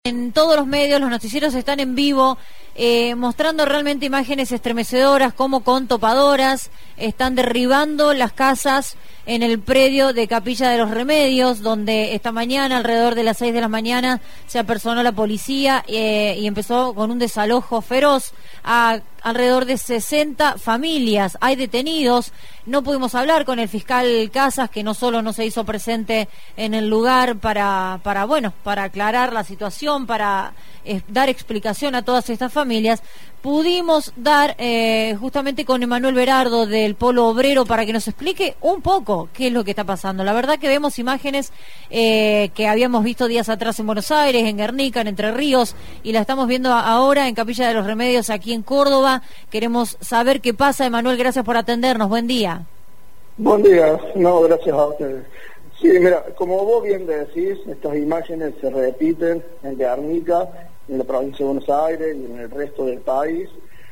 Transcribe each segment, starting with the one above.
En todos los medios, los noticieros están en vivo, mostrando realmente imágenes estremecedoras, como con topadoras están derribando las casas en el predio de Capilla de los Remedios, donde esta mañana, alrededor de las 6 de la mañana, se apersonó la policía y empezó con un desalojo feroz a alrededor de 60 familias. Hay detenidos. No pudimos hablar con el fiscal Casas, que no solo no se hizo presente en el lugar para aclarar la situación, para dar explicación a todas estas familias. Pudimos dar justamente con Emanuel Berardo del Polo Obrero para que nos explique un poco qué es lo que está pasando. La verdad que vemos imágenes que habíamos visto días atrás en Buenos Aires, en Guernica, en Entre Ríos, y la estamos viendo ahora en Capilla de los Remedios, aquí en Córdoba. Queremos saber qué pasa. Emanuel, gracias por atendernos. Buen día. Buen día. No, gracias a ustedes. Sí, mira, como vos bien decís, estas imágenes se repiten en Guernica, en la provincia de Buenos Aires y en el resto del país.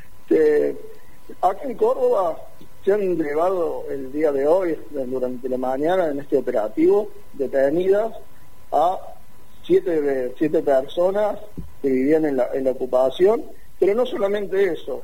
Aquí en Córdoba se han llevado el día de hoy, durante la mañana, en este operativo, detenidas a siete personas que vivían en la ocupación, pero no solamente eso.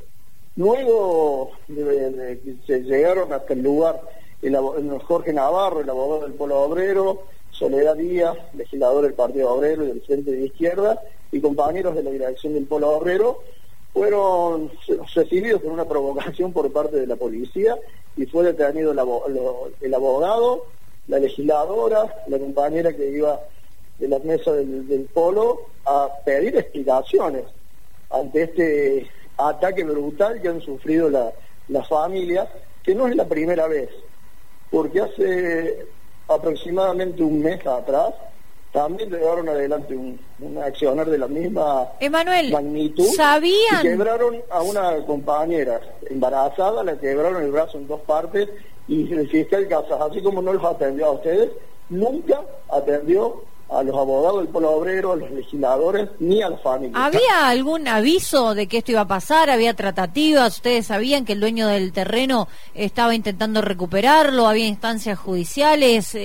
Luego de que se llegaron hasta el lugar Jorge Navarro, el abogado del Polo Obrero, Soledad Díaz, legislador del Partido Obrero y del Frente de Izquierda, y compañeros de la dirección del Polo Obrero, fueron recibidos con una provocación por parte de la policía y fue detenido el abogado, la legisladora, la compañera que iba de la mesa del Polo a pedir explicaciones ante este ataque brutal que han sufrido las familias, que no es la primera vez, porque hace aproximadamente un mes atrás también llevaron adelante un accionar de la misma magnitud. ¿Sabían? Y quebraron a una compañera embarazada, la quebraron el brazo en dos partes, y el fiscal Casas, así como no los atendió a ustedes, nunca atendió a los abogados del Polo Obrero, a los legisladores, ni a las familias. ¿Había algún aviso de que esto iba a pasar? ¿Había tratativas? ¿Ustedes sabían que el dueño del terreno estaba intentando recuperarlo? ¿Había instancias judiciales?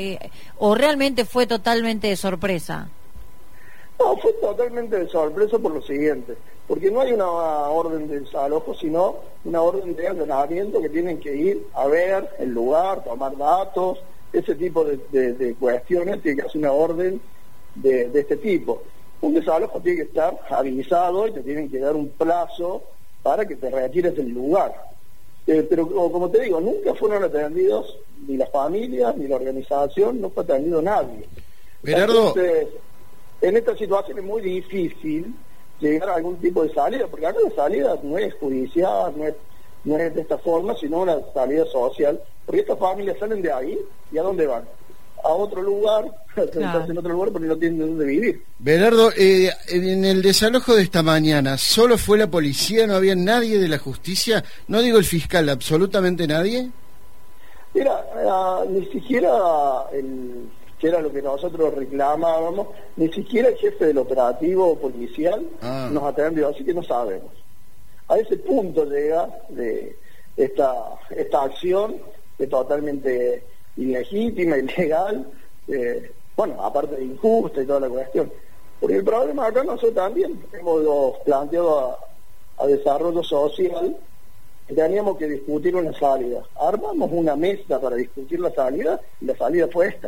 ¿O realmente fue totalmente de sorpresa? No, fue totalmente de sorpresa por lo siguiente, porque no hay una orden de desalojo, sino una orden de allanamiento, que tienen que ir a ver el lugar, tomar datos, ese tipo de cuestiones. Tiene que hacer una orden de este tipo. Un desalojo tiene que estar avisado y te tienen que dar un plazo para que te retires del lugar. Pero como te digo, nunca fueron atendidos ni las familias, ni la organización, no fue atendido nadie. Berardo, entonces, en esta situación es muy difícil llegar a algún tipo de salida, porque acá la salida no es judicial, no es de esta forma, sino una salida social, porque estas familias salen de ahí, ¿y a dónde van? A otro lugar, claro. En otro lugar, porque no tienen dónde vivir. Berardo, en el desalojo de esta mañana, ¿solo fue la policía? ¿No había nadie de la justicia? No digo el fiscal, ¿absolutamente nadie? Mira, ni siquiera que era lo que nosotros reclamábamos, ni siquiera el jefe del operativo policial nos atendió, así que no sabemos. A ese punto llega de esta acción, que es totalmente ilegítima, ilegal, aparte de injusta y toda la cuestión. Porque el problema acá nosotros también hemos planteado a desarrollo social, que teníamos que discutir una salida. Armamos una mesa para discutir la salida, y la salida fue esta,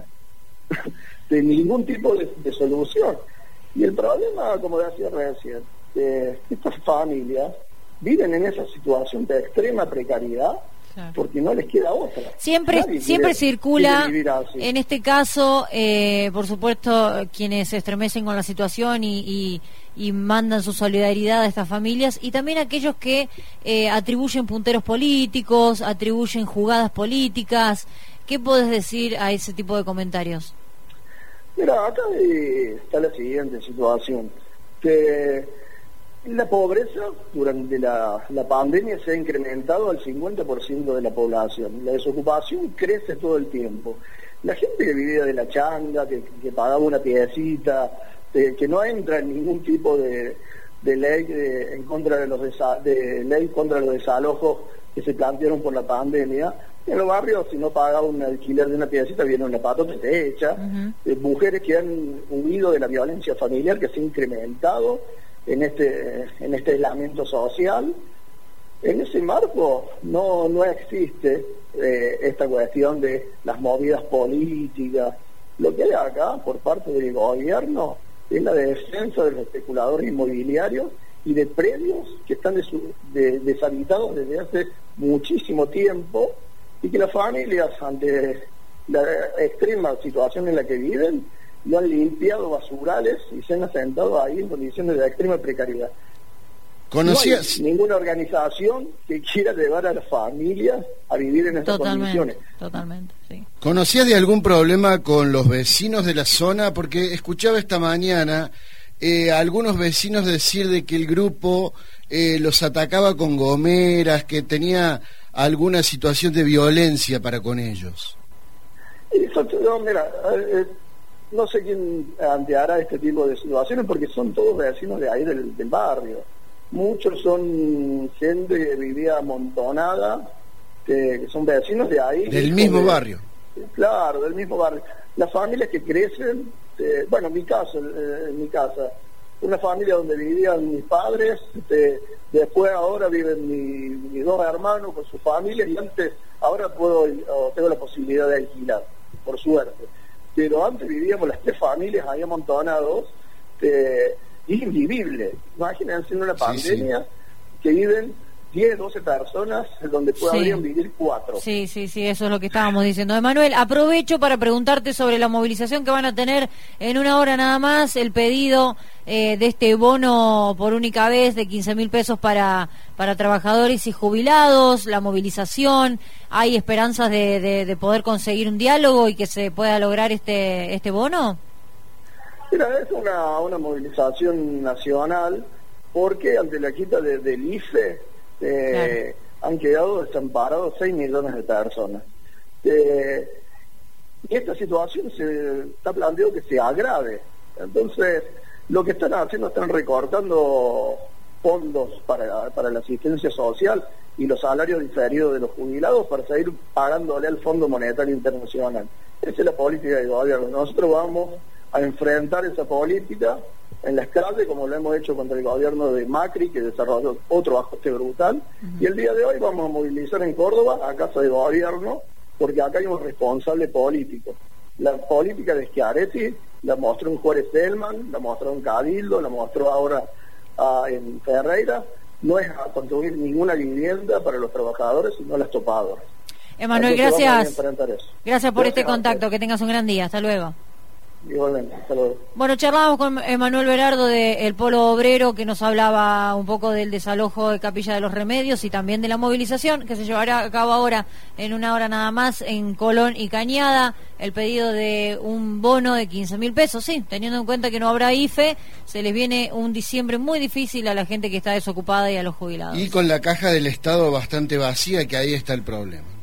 de ningún tipo de solución. Y el problema, como decía recién, estas familias viven en esa situación de extrema precariedad, claro, porque no les queda otra. Siempre circula, en este caso, por supuesto, quienes se estremecen con la situación y mandan su solidaridad a estas familias, y también aquellos que atribuyen punteros políticos, atribuyen jugadas políticas. ¿Qué podés decir a ese tipo de comentarios? Mira, acá está la siguiente situación. La pobreza durante la pandemia se ha incrementado al 50% de la población. La desocupación crece todo el tiempo. La gente que vivía de la changa, que pagaba una piecita, que no entra en ningún tipo de ley en contra de ley contra los desalojos que se plantearon por la pandemia, En los barrios, si no paga un alquiler de una piecita, viene una patota y te echa. Mujeres que han huido de la violencia familiar, que se ha incrementado en este aislamiento social. En ese marco no existe esta cuestión de las movidas políticas. Lo que hay acá, por parte del gobierno, es la defensa de los especuladores inmobiliarios y de predios que están deshabitados desde hace muchísimo tiempo, y que las familias, ante la extrema situación en la que viven, lo han limpiado basurales y se han asentado ahí en condiciones de extrema precariedad. ¿Conocías? No hay ninguna organización que quiera llevar a las familias a vivir en estas condiciones. Totalmente, sí. ¿Conocías de algún problema con los vecinos de la zona? Porque escuchaba esta mañana algunos vecinos decir de que el grupo los atacaba con gomeras, que tenía alguna situación de violencia para con ellos. No sé quién anteará este tipo de situaciones, porque son todos vecinos de ahí del barrio. Muchos son gente que vivía amontonada, que son vecinos de ahí. Del mismo barrio. Claro, del mismo barrio. Las familias que crecen, en mi casa, una familia donde vivían mis padres, después ahora viven mis dos hermanos con sus familias, y ahora tengo la posibilidad de alquilar, por suerte. Pero antes vivíamos las 3 familias ahí amontonados, invivible. Imagínense en una pandemia que viven 10, 12 personas, donde podrían vivir 4. Sí, eso es lo que estábamos diciendo. Emanuel, aprovecho para preguntarte sobre la movilización que van a tener en una hora nada más, el pedido de este bono por única vez de 15.000 pesos para trabajadores y jubilados, la movilización. ¿Hay esperanzas de poder conseguir un diálogo y que se pueda lograr este bono? Mira, es una movilización nacional, porque ante la quita del IFE han quedado desamparados 6 millones de personas. Y esta situación se está planteando que se agrave. Entonces, lo que están haciendo, están recortando fondos para la asistencia social y los salarios diferidos de los jubilados para seguir pagándole al Fondo Monetario Internacional. Esa es la política del gobierno. Nosotros vamos a enfrentar esa política en las calles, como lo hemos hecho contra el gobierno de Macri, que desarrolló otro ajuste brutal. Y el día de hoy vamos a movilizar en Córdoba a Casa de Gobierno, porque acá hay un responsable político. La política de Schiaretti la mostró en Juárez Selman, la mostró en Cabildo, la mostró ahora en Ferreira. No es a construir ninguna vivienda para los trabajadores, sino las topadoras. Emanuel, gracias. Gracias por este contacto. Que tengas un gran día. Hasta luego. Igualmente, hasta luego. Bueno, charlábamos con Emanuel Berardo del Polo Obrero, que nos hablaba un poco del desalojo de Capilla de los Remedios y también de la movilización que se llevará a cabo ahora en una hora nada más en Colón y Cañada. El pedido de un bono de 15.000 pesos, sí, teniendo en cuenta que no habrá IFE, se les viene un diciembre muy difícil a la gente que está desocupada y a los jubilados. Y con la caja del Estado bastante vacía, que ahí está el problema.